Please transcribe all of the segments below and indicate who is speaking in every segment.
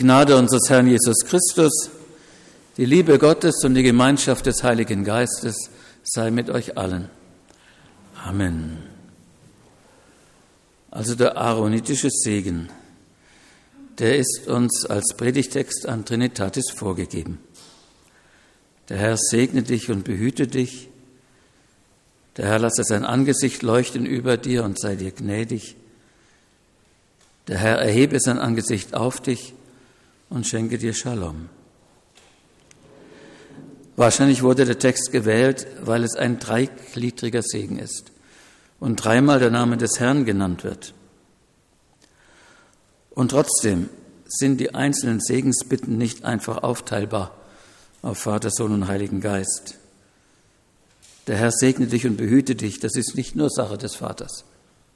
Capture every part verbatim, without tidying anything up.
Speaker 1: Gnade unseres Herrn Jesus Christus, die Liebe Gottes und die Gemeinschaft des Heiligen Geistes sei mit euch allen. Amen. Also der aaronitische Segen, der ist uns als Predigtext an Trinitatis vorgegeben. Der Herr segne dich und behüte dich. Der Herr lasse sein Angesicht leuchten über dir und sei dir gnädig. Der Herr erhebe sein Angesicht auf dich und schenke dir Shalom. Wahrscheinlich wurde der Text gewählt, weil es ein dreigliedriger Segen ist und dreimal der Name des Herrn genannt wird. Und trotzdem sind die einzelnen Segensbitten nicht einfach aufteilbar auf Vater, Sohn und Heiligen Geist. Der Herr segne dich und behüte dich, das ist nicht nur Sache des Vaters.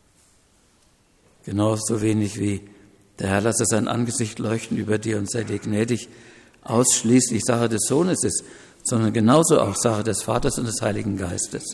Speaker 1: Genauso wenig wie der Herr lasse sein Angesicht leuchten über dir und sei dir gnädig, ausschließlich Sache des Sohnes ist, sondern genauso auch Sache des Vaters und des Heiligen Geistes.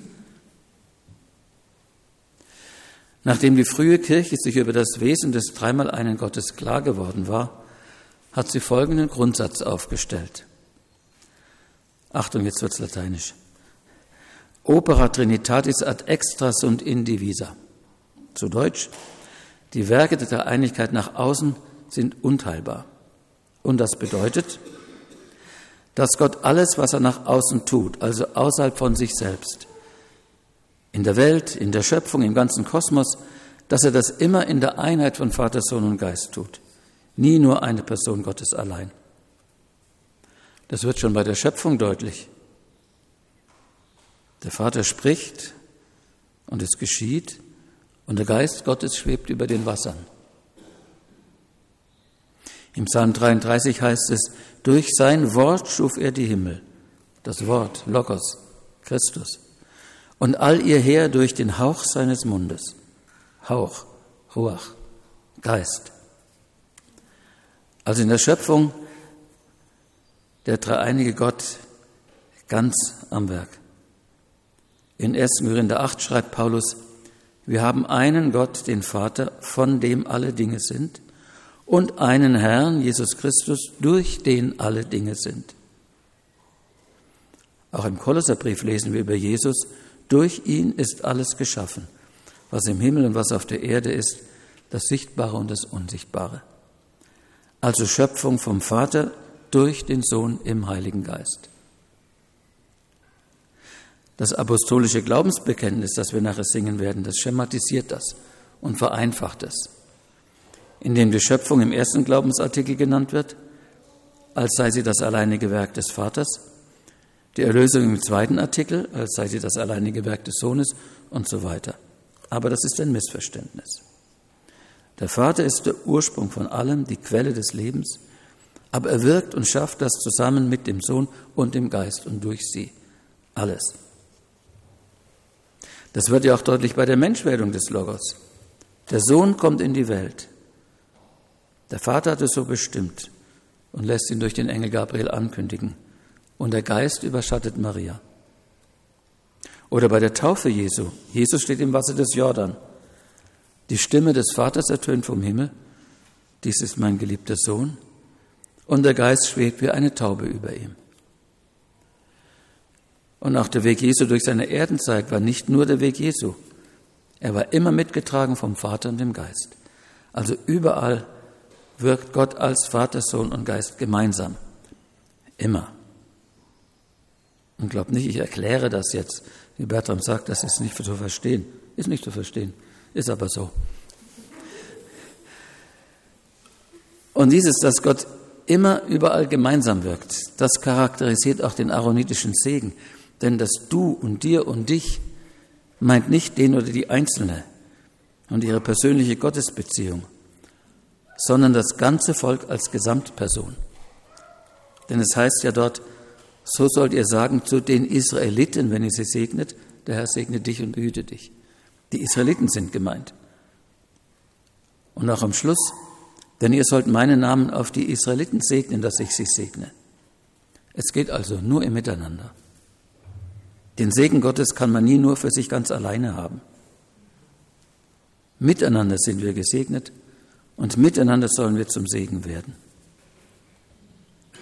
Speaker 1: Nachdem die frühe Kirche sich über das Wesen des dreimal einen Gottes klar geworden war, hat sie folgenden Grundsatz aufgestellt. Achtung, jetzt wird's lateinisch. Opera Trinitatis ad extra sunt indivisa. Zu Deutsch, die Werke der Dreieinigkeit nach außen sind unteilbar. Und das bedeutet, dass Gott alles, was er nach außen tut, also außerhalb von sich selbst, in der Welt, in der Schöpfung, im ganzen Kosmos, dass er das immer in der Einheit von Vater, Sohn und Geist tut. Nie nur eine Person Gottes allein. Das wird schon bei der Schöpfung deutlich. Der Vater spricht und es geschieht und der Geist Gottes schwebt über den Wassern. Im Psalm dreiunddreißig heißt es, durch sein Wort schuf er die Himmel, das Wort, Logos, Christus, und all ihr Heer durch den Hauch seines Mundes. Hauch, Ruach, Geist. Also in der Schöpfung der dreieinige Gott ganz am Werk. In ersten Korinther acht schreibt Paulus, wir haben einen Gott, den Vater, von dem alle Dinge sind, und einen Herrn, Jesus Christus, durch den alle Dinge sind. Auch im Kolosserbrief lesen wir über Jesus, durch ihn ist alles geschaffen, was im Himmel und was auf der Erde ist, das Sichtbare und das Unsichtbare. Also Schöpfung vom Vater durch den Sohn im Heiligen Geist. Das apostolische Glaubensbekenntnis, das wir nachher singen werden, das schematisiert das und vereinfacht es, indem die Schöpfung im ersten Glaubensartikel genannt wird, als sei sie das alleinige Werk des Vaters, die Erlösung im zweiten Artikel, als sei sie das alleinige Werk des Sohnes und so weiter. Aber das ist ein Missverständnis. Der Vater ist der Ursprung von allem, die Quelle des Lebens, aber er wirkt und schafft das zusammen mit dem Sohn und dem Geist und durch sie. Alles. Das wird ja auch deutlich bei der Menschwerdung des Logos. Der Sohn kommt in die Welt. Der Vater hat es so bestimmt und lässt ihn durch den Engel Gabriel ankündigen. Und der Geist überschattet Maria. Oder bei der Taufe Jesu. Jesus steht im Wasser des Jordan. Die Stimme des Vaters ertönt vom Himmel. Dies ist mein geliebter Sohn. Und der Geist schwebt wie eine Taube über ihm. Und auch der Weg Jesu durch seine Erdenzeit war nicht nur der Weg Jesu. Er war immer mitgetragen vom Vater und dem Geist. Also überall wirkt Gott als Vater, Sohn und Geist gemeinsam. Immer. Und glaubt nicht, ich erkläre das jetzt, wie Bertram sagt, das ist nicht zu verstehen. Ist nicht zu verstehen, ist aber so. Und dieses, dass Gott immer überall gemeinsam wirkt, das charakterisiert auch den aaronitischen Segen. Denn das Du und Dir und Dich meint nicht den oder die Einzelne und ihre persönliche Gottesbeziehung, sondern das ganze Volk als Gesamtperson. Denn es heißt ja dort, so sollt ihr sagen zu den Israeliten, wenn ihr sie segnet, der Herr segne dich und behüte dich. Die Israeliten sind gemeint. Und auch am Schluss, denn ihr sollt meinen Namen auf die Israeliten segnen, dass ich sie segne. Es geht also nur im Miteinander. Den Segen Gottes kann man nie nur für sich ganz alleine haben. Miteinander sind wir gesegnet und miteinander sollen wir zum Segen werden.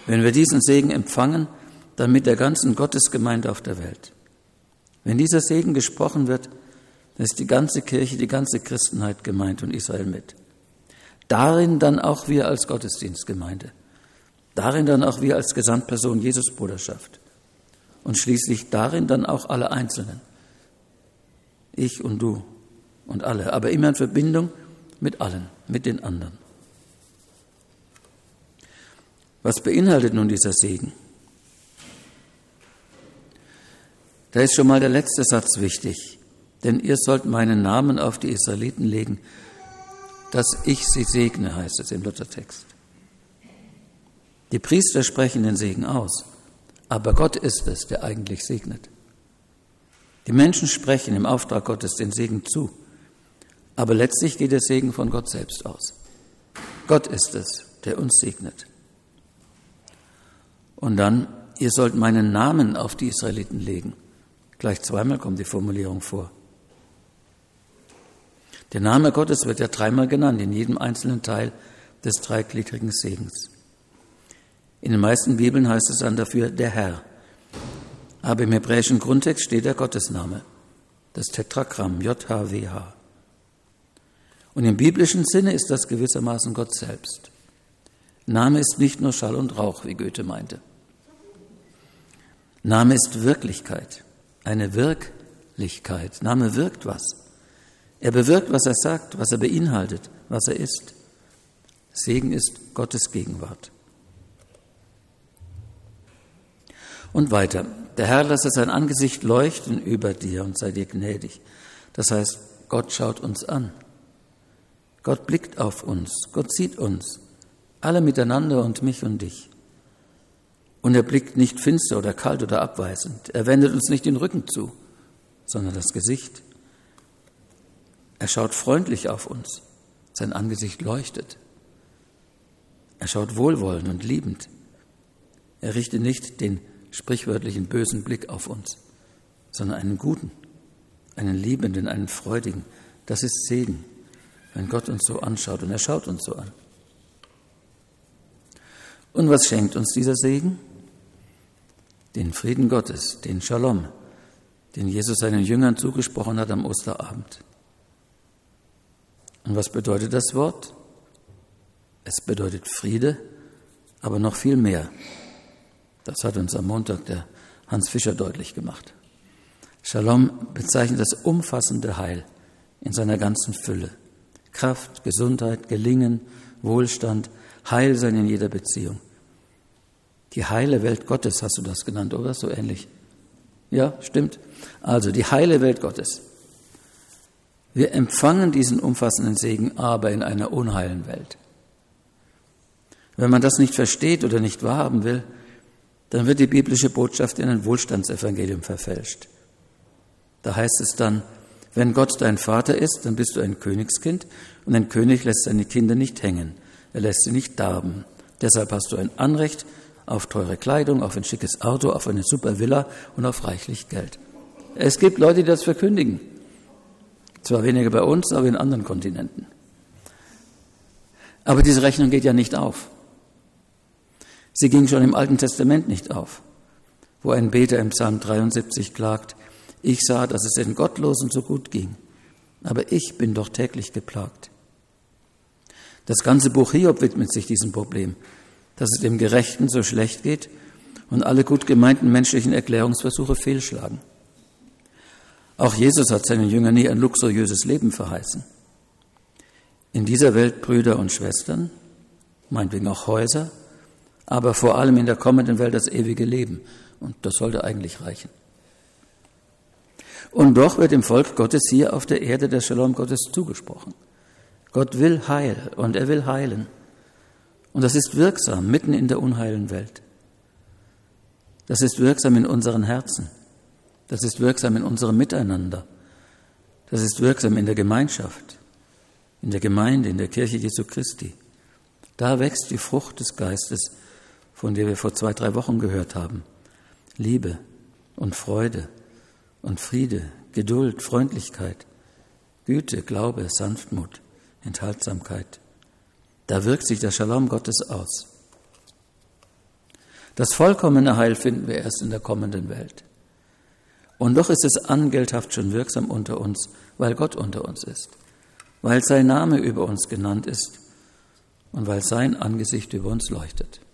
Speaker 1: wenn wir diesen Segen empfangen, dann mit der ganzen Gottesgemeinde auf der Welt. Wenn dieser Segen gesprochen wird, dann ist die ganze Kirche, die ganze Christenheit gemeint und Israel mit. Darin dann auch wir als Gottesdienstgemeinde. Darin dann auch wir als Gesamtperson Jesusbruderschaft. Und schließlich darin dann auch alle Einzelnen. Ich und du und alle, aber immer in Verbindung mit allen, mit den anderen. Was beinhaltet nun dieser Segen? Da ist schon mal der letzte Satz wichtig. Denn ihr sollt meinen Namen auf die Israeliten legen, dass ich sie segne, heißt es im Luthertext. Die Priester sprechen den Segen aus, aber Gott ist es, der eigentlich segnet. Die Menschen sprechen im Auftrag Gottes den Segen zu, aber letztlich geht der Segen von Gott selbst aus. Gott ist es, der uns segnet. Und dann, ihr sollt meinen Namen auf die Israeliten legen. Gleich zweimal kommt die Formulierung vor. Der Name Gottes wird ja dreimal genannt, in jedem einzelnen Teil des dreigliedrigen Segens. In den meisten Bibeln heißt es dann dafür der Herr. Aber im hebräischen Grundtext steht der Gottesname, das Tetragramm, J H W H. Und im biblischen Sinne ist das gewissermaßen Gott selbst. Name ist nicht nur Schall und Rauch, wie Goethe meinte. Name ist Wirklichkeit, eine Wirklichkeit. Name wirkt was. Er bewirkt, was er sagt, was er beinhaltet, was er ist. Segen ist Gottes Gegenwart. Und weiter. Der Herr lasse sein Angesicht leuchten über dir und sei dir gnädig. Das heißt, Gott schaut uns an. Gott blickt auf uns. Gott sieht uns. Alle miteinander und mich und dich. Und er blickt nicht finster oder kalt oder abweisend. Er wendet uns nicht den Rücken zu, sondern das Gesicht. Er schaut freundlich auf uns. Sein Angesicht leuchtet. Er schaut wohlwollend und liebend. Er richtet nicht den sprichwörtlichen bösen Blick auf uns, sondern einen guten, einen liebenden, einen freudigen. Das ist Segen, wenn Gott uns so anschaut, und er schaut uns so an. Und was schenkt uns dieser Segen? Den Frieden Gottes, den Shalom, den Jesus seinen Jüngern zugesprochen hat am Osterabend. Und was bedeutet das Wort? Es bedeutet Friede, aber noch viel mehr. Das hat uns am Montag der Hans Fischer deutlich gemacht. Shalom bezeichnet das umfassende Heil in seiner ganzen Fülle. Kraft, Gesundheit, Gelingen, Wohlstand, Heilsein in jeder Beziehung. Die heile Welt Gottes, hast du das genannt, oder? So ähnlich. Ja, stimmt. Also die heile Welt Gottes. Wir empfangen diesen umfassenden Segen aber in einer unheilen Welt. Wenn man das nicht versteht oder nicht wahrhaben will, dann wird die biblische Botschaft in ein Wohlstandsevangelium verfälscht. Da heißt es dann, wenn Gott dein Vater ist, dann bist du ein Königskind, und ein König lässt seine Kinder nicht hängen, er lässt sie nicht darben. Deshalb hast du ein Anrecht auf teure Kleidung, auf ein schickes Auto, auf eine super Villa und auf reichlich Geld. Es gibt Leute, die das verkündigen. Zwar weniger bei uns, aber in anderen Kontinenten. Aber diese Rechnung geht ja nicht auf. Sie ging schon im Alten Testament nicht auf, wo ein Beter im Psalm dreiundsiebzig klagt, ich sah, dass es den Gottlosen so gut ging, aber ich bin doch täglich geplagt. Das ganze Buch Hiob widmet sich diesem Problem, dass es dem Gerechten so schlecht geht und alle gut gemeinten menschlichen Erklärungsversuche fehlschlagen. Auch Jesus hat seinen Jüngern nie ein luxuriöses Leben verheißen. In dieser Welt Brüder und Schwestern, meinetwegen auch Häuser, aber vor allem in der kommenden Welt das ewige Leben. Und das sollte eigentlich reichen. Und doch wird dem Volk Gottes hier auf der Erde der Shalom Gottes zugesprochen. Gott will Heil und er will heilen. Und das ist wirksam mitten in der unheilen Welt. Das ist wirksam in unseren Herzen. Das ist wirksam in unserem Miteinander. Das ist wirksam in der Gemeinschaft, in der Gemeinde, in der Kirche Jesu Christi. Da wächst die Frucht des Geistes, von der wir vor zwei, drei Wochen gehört haben. Liebe und Freude und Friede, Geduld, Freundlichkeit, Güte, Glaube, Sanftmut, Enthaltsamkeit. Da wirkt sich der Shalom Gottes aus. Das vollkommene Heil finden wir erst in der kommenden Welt. Und doch ist es angelthaft schon wirksam unter uns, weil Gott unter uns ist, weil sein Name über uns genannt ist und weil sein Angesicht über uns leuchtet.